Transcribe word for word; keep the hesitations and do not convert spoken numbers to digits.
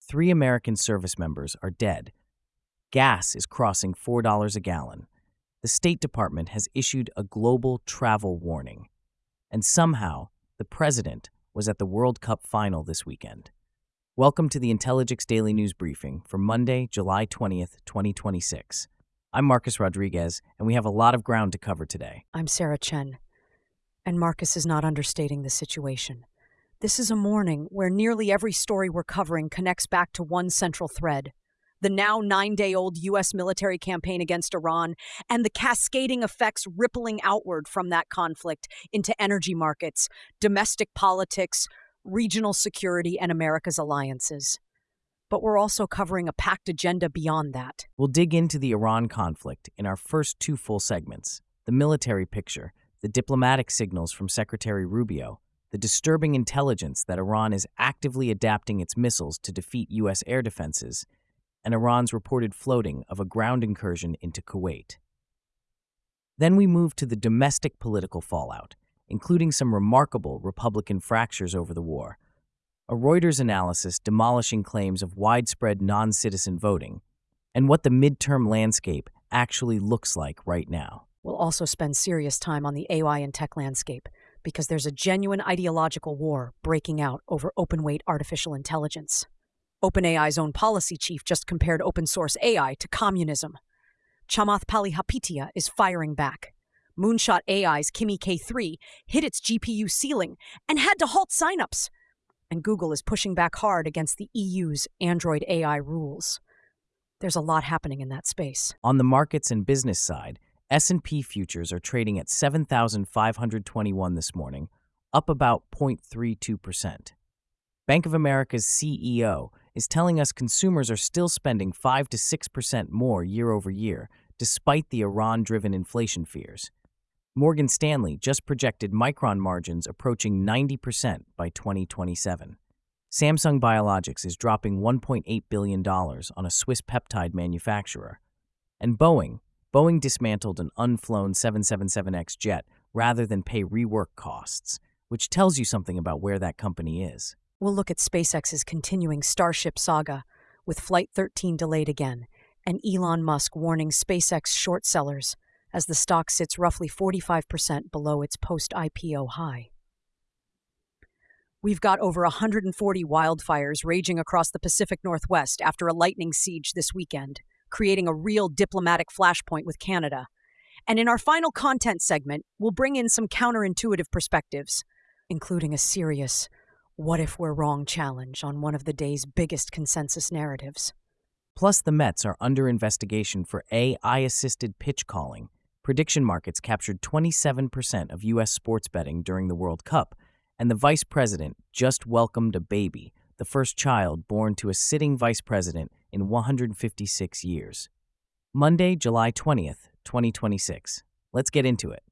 three American service members are dead. Gas is crossing four dollars a gallon. The State Department has issued a global travel warning. And somehow, the president was at the World Cup final this weekend. Welcome to the Intelligix Daily News Briefing for Monday, July twentieth, twenty twenty-six. I'm Marcus Rodriguez, and we have a lot of ground to cover today. I'm Sarah Chen, and Marcus is not understating the situation. This is a morning where nearly every story we're covering connects back to one central thread: the now nine-day-old U S military campaign against Iran and the cascading effects rippling outward from that conflict into energy markets, domestic politics, regional security, and America's alliances. But we're also covering a packed agenda beyond that. We'll dig into the Iran conflict in our first two full segments: the military picture, the diplomatic signals from Secretary Rubio, the disturbing intelligence that Iran is actively adapting its missiles to defeat U S air defenses, and Iran's reported floating of a ground incursion into Kuwait. Then we move to the domestic political fallout, including some remarkable Republican fractures over the war, a Reuters analysis demolishing claims of widespread non-citizen voting, and what the midterm landscape actually looks like right now. We'll also spend serious time on the A I and tech landscape, because there's a genuine ideological war breaking out over open-weight artificial intelligence. OpenAI's own policy chief just compared open-source A I to communism. Chamath Palihapitiya is firing back. Moonshot A I's Kimi K three hit its G P U ceiling and had to halt signups. And Google is pushing back hard against the E U's Android A I rules. There's a lot happening in that space. On the markets and business side, S and P futures are trading at seven thousand five hundred twenty-one this morning, up about zero point three two percent. Bank of America's C E O is telling us consumers are still spending five to six percent more year over year, despite the Iran-driven inflation fears. Morgan Stanley just projected Micron margins approaching ninety percent by twenty twenty-seven. Samsung Biologics is dropping one point eight billion dollars on a Swiss peptide manufacturer. And Boeing, Boeing dismantled an unflown seven seventy-seven X jet rather than pay rework costs, which tells you something about where that company is. We'll look at SpaceX's continuing Starship saga, with Flight thirteen delayed again, and Elon Musk warning SpaceX short sellers as the stock sits roughly forty-five percent below its post-I P O high. We've got over one hundred forty wildfires raging across the Pacific Northwest after a lightning siege this weekend, creating a real diplomatic flashpoint with Canada. And in our final content segment, we'll bring in some counterintuitive perspectives, including a serious "what if we're wrong" challenge on one of the day's biggest consensus narratives. Plus, the Mets are under investigation for A I-assisted pitch calling. Prediction markets captured twenty-seven percent of U S sports betting during the World Cup, and the vice president just welcomed a baby, the first child born to a sitting vice president in one hundred fifty-six years. Monday, July twentieth, twenty twenty-six. Let's get into it.